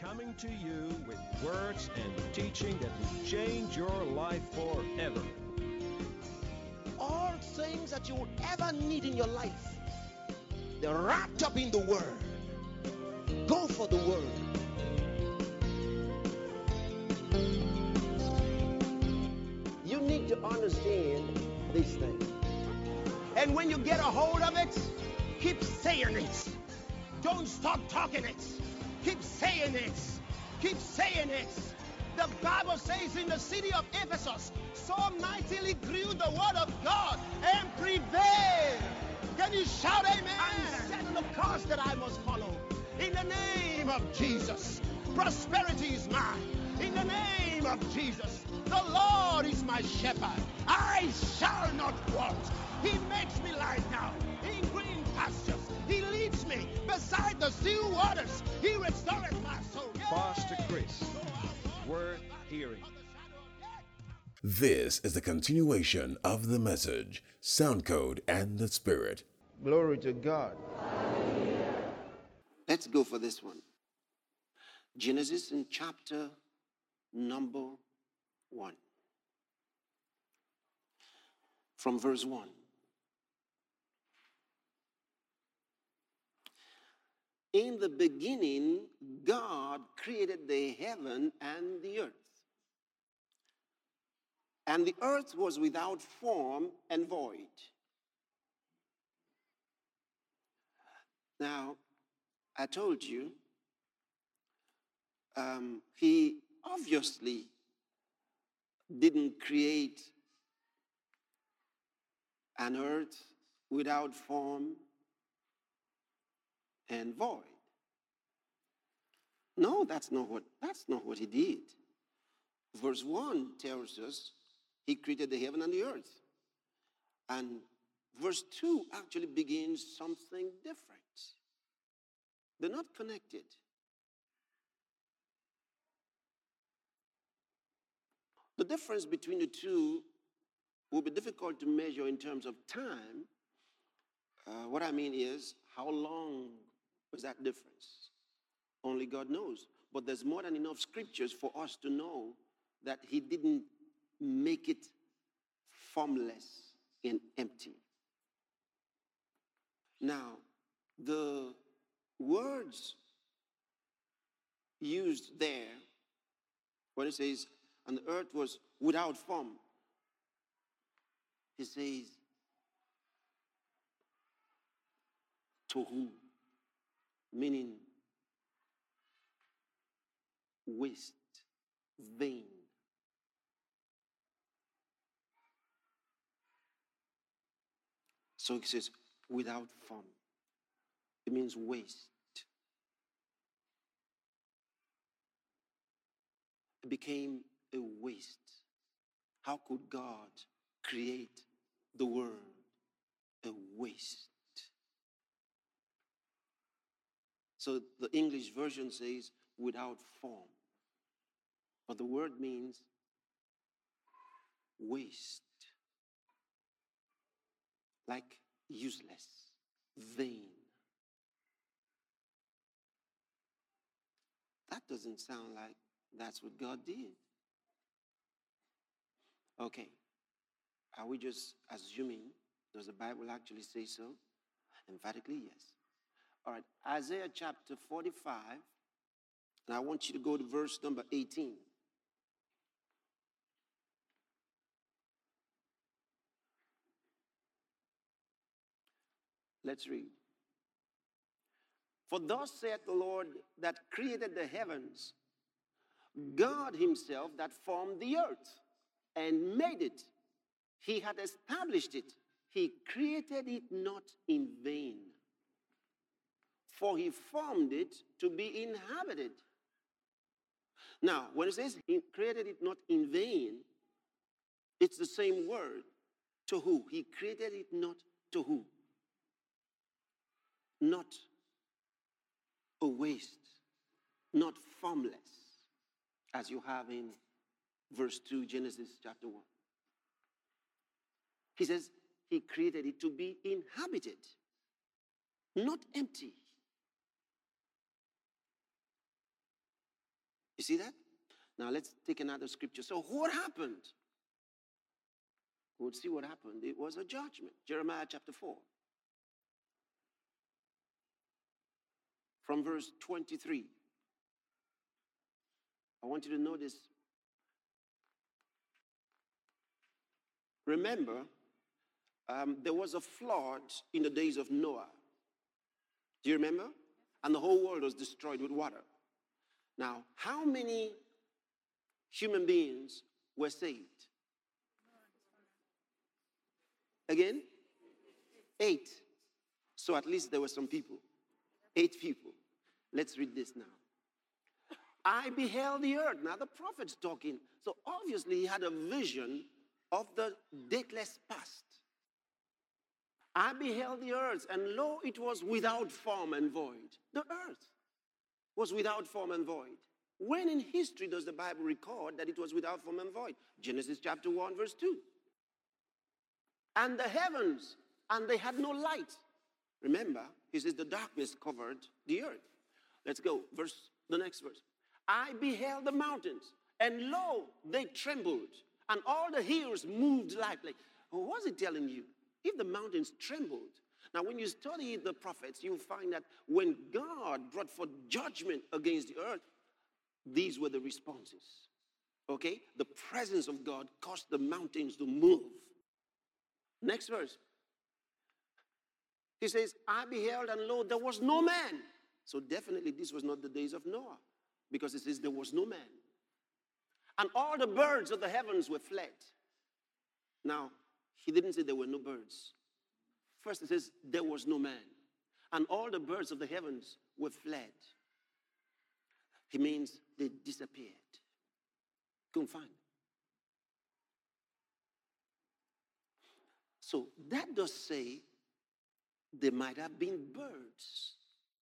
coming to you with words and teaching that will change your life forever. All things that you would ever need in your life, they're wrapped up in the Word. Go for the Word. You need to understand these things. And when you get a hold of it, keep saying it. Don't stop talking it. Keep saying it. Keep saying it. The Bible says in the city of Ephesus, so mightily grew the word of God and prevailed. Can you shout amen? I'm setting the course that I must follow. In the name of Jesus, prosperity is mine. In the name of Jesus, the Lord is my shepherd. I shall not want. He makes me lie down in green pastures. He leads me beside the still waters. He restores my soul. Pastor Chris, worth hearing. This is the continuation of the message, Sound Code and the Spirit. Glory to God. Let's go for this one. Genesis in chapter number 1. From verse 1. In the beginning, God created the heaven and the earth. And the earth was without form and void. Now, I told you, he obviously didn't create an earth without form and void. No, that's not what he did. Verse 1 tells us he created the heaven and the earth. And verse 2 actually begins something different. They're not connected. The difference between the two will be difficult to measure in terms of time. What I mean is, how long was that difference? Only God knows. But there's more than enough scriptures for us to know that he didn't make it formless and empty. Now, the words used there, when it says, and the earth was without form, it says, tohu, meaning waste, vain. So it says, without form. It means waste. It became a waste. How could God create the world a waste? So the English version says without form. But the word means waste. Like useless, vain. That doesn't sound like that's what God did. Okay. Are we just assuming? Does the Bible actually say so? Emphatically, yes. All right. Isaiah chapter 45. And I want you to go to verse number 18. Let's read. For thus saith the Lord that created the heavens, God himself that formed the earth and made it. He had established it. He created it not in vain. For he formed it to be inhabited. Now, when it says he created it not in vain, it's the same word. To who? He created it not to who? Not a waste, not formless, as you have in verse 2, Genesis chapter 1. He says he created it to be inhabited, not empty. You see that? Now let's take another scripture. So what happened? We'll see what happened. It was a judgment. Jeremiah chapter 4. From verse 23. I want you to notice. Remember, there was a flood in the days of Noah. Do you remember? And the whole world was destroyed with water. Now, how many human beings were saved? Again? 8. So at least there were some people. 8 people. Let's read this now. I beheld the earth. Now the prophet's talking. So obviously he had a vision of the dateless past. I beheld the earth, and lo, it was without form and void. The earth was without form and void. When in history does the Bible record that it was without form and void? Genesis chapter 1, verse 2. And the heavens, and they had no light. Remember, he says the darkness covered the earth. Let's go, the next verse. I beheld the mountains, and lo, they trembled, and all the hills moved lightly. What was it telling you? If the mountains trembled. Now, when you study the prophets, you'll find that when God brought forth judgment against the earth, these were the responses. Okay? The presence of God caused the mountains to move. Next verse. He says, I beheld, and lo, there was no man. So definitely this was not the days of Noah, because it says there was no man. And all the birds of the heavens were fled. Now, he didn't say there were no birds. First it says there was no man. And all the birds of the heavens were fled. He means they disappeared. Couldn't find them. So that does say there might have been birds.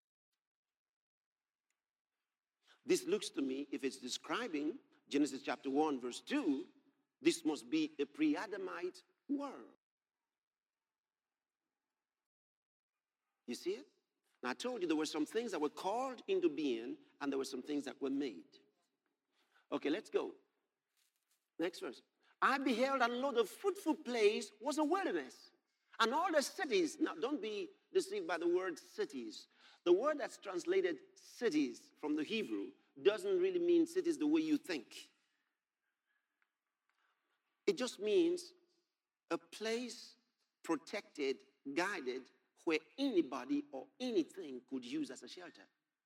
This looks to me, if it's describing Genesis chapter 1, verse 2, this must be a pre-Adamite world. You see it? Now I told you there were some things that were called into being, and there were some things that were made. Okay, let's go. Next verse. I beheld, and lo, the fruitful place was a wilderness. And all the cities, now don't be deceived by the word cities. The word that's translated cities from the Hebrew doesn't really mean cities the way you think. It just means a place protected, guided, where anybody or anything could use as a shelter.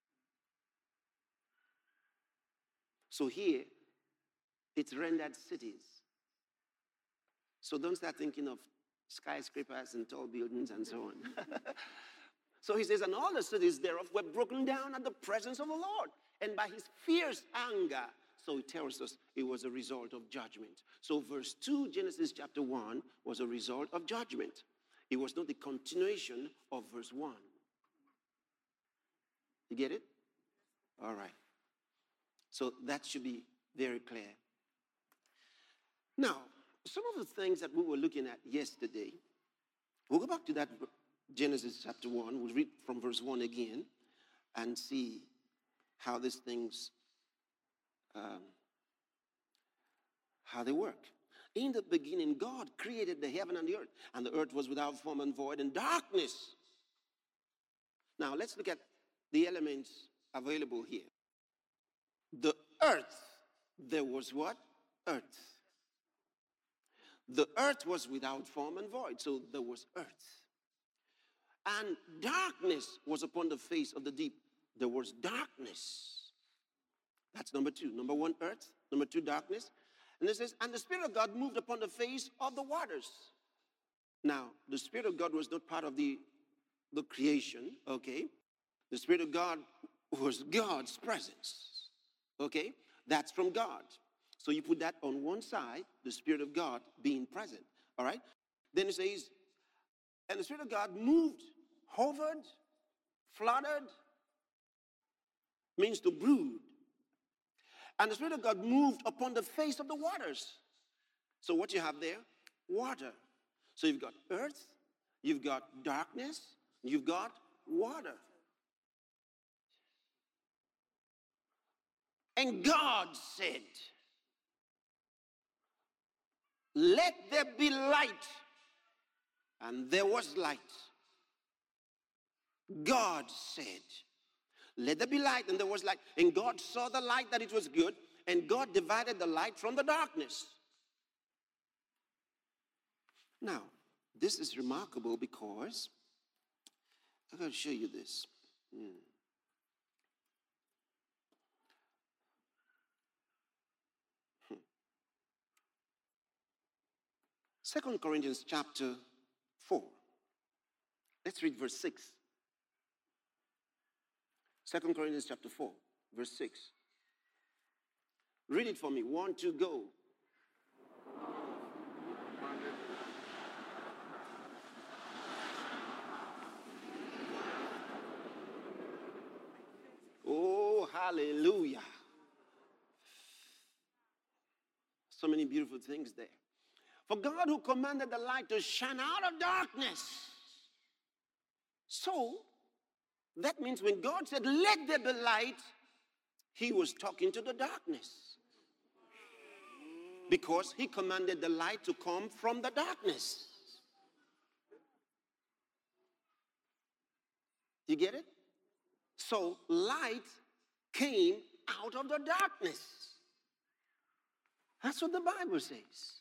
So here, it's rendered cities. So don't start thinking of skyscrapers and tall buildings and so on. So he says, and all the cities thereof were broken down at the presence of the Lord, and by his fierce anger. So it tells us it was a result of judgment. So verse 2, Genesis chapter 1, was a result of judgment. It was not the continuation of verse 1. You get it? All right. So that should be very clear. Now, some of the things that we were looking at yesterday, we'll go back to that Genesis chapter 1. We'll read from verse 1 again and see how these things, how they work. In the beginning, God created the heaven and the earth was without form and void, and darkness. Now, let's look at the elements available here. The earth, there was what? Earth. The earth was without form and void, so there was earth. And darkness was upon the face of the deep. There was darkness. That's number 2. Number 1, earth. Number 2, darkness. And it says, and the Spirit of God moved upon the face of the waters. Now, the Spirit of God was not part of the creation, okay? The Spirit of God was God's presence, okay? That's from God. So you put that on one side, the Spirit of God being present, all right? Then it says, and the Spirit of God moved, hovered, fluttered, means to brood. And the Spirit of God moved upon the face of the waters. So what you have there? Water. So you've got earth, you've got darkness, you've got water. And God said, let there be light. And there was light. God said, let there be light, and there was light. And God saw the light that it was good, and God divided the light from the darkness. Now, this is remarkable because I'm going to show you this. 2 Corinthians chapter 4. Let's read verse 6. 2 Corinthians chapter 4, verse 6. Read it for me. 1, 2, go. Oh, hallelujah. So many beautiful things there. For God who commanded the light to shine out of darkness. So, that means when God said, let there be light, he was talking to the darkness. Because he commanded the light to come from the darkness. You get it? So, light came out of the darkness. That's what the Bible says.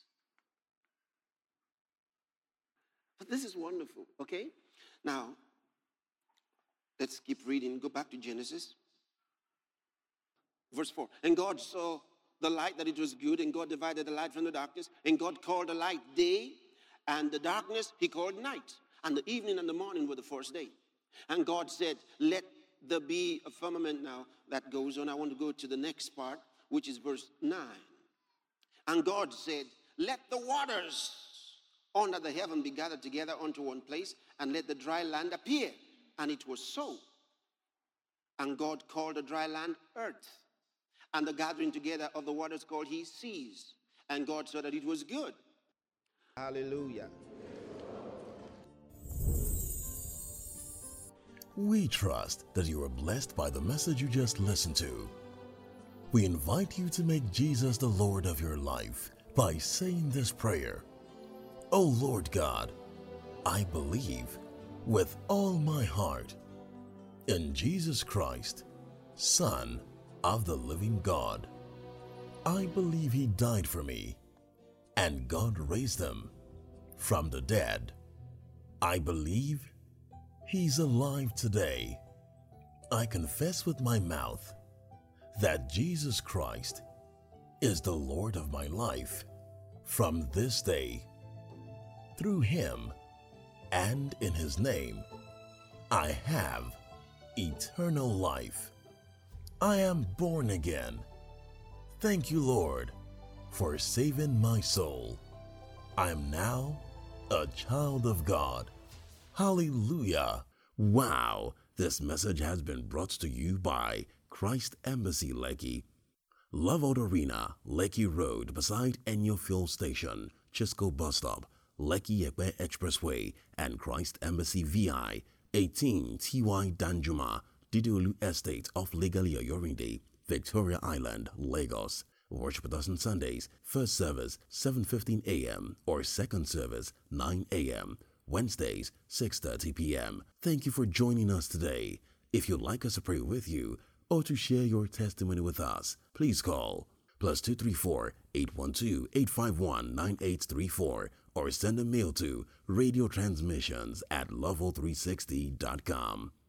But this is wonderful, okay? Now, let's keep reading. Go back to Genesis. Verse 4. And God saw the light that it was good, and God divided the light from the darkness. And God called the light day, and the darkness he called night. And the evening and the morning were the first day. And God said, let there be a firmament. Now that goes on. I want to go to the next part, which is verse 9. And God said, let the waters under the heaven be gathered together unto one place, and let the dry land appear. And it was so. And God called the dry land earth, and the gathering together of the waters called he seas. And God saw that it was good. Hallelujah. We trust that you are blessed by the message you just listened to. We invite you to make Jesus the Lord of your life by saying this prayer. O Lord God, I believe with all my heart in Jesus Christ, Son of the living God. I believe he died for me, and God raised him from the dead. I believe he's alive today. I confess with my mouth that Jesus Christ is the Lord of my life from this day. Through him and in his name, I have eternal life. I am born again. Thank you, Lord, for saving my soul. I am now a child of God. Hallelujah. Wow, this message has been brought to you by Christ Embassy Lekki, Love Out Arena, Lekki Road beside Enyo Fuel Station, Chisco Bus Stop, Lekki Ekpe Expressway, and Christ Embassy VI, 18 TY Danjuma, Didolu Estate off Legalia Yorinde, Victoria Island, Lagos. Worship with us on Sundays, first service 7:15 a.m. or second service 9 a.m. Wednesdays 6:30 p.m. Thank you for joining us today. If you'd like us to pray with you or to share your testimony with us, please call +234 812 851 9834 or send a mail to radiotransmissions@level360.com.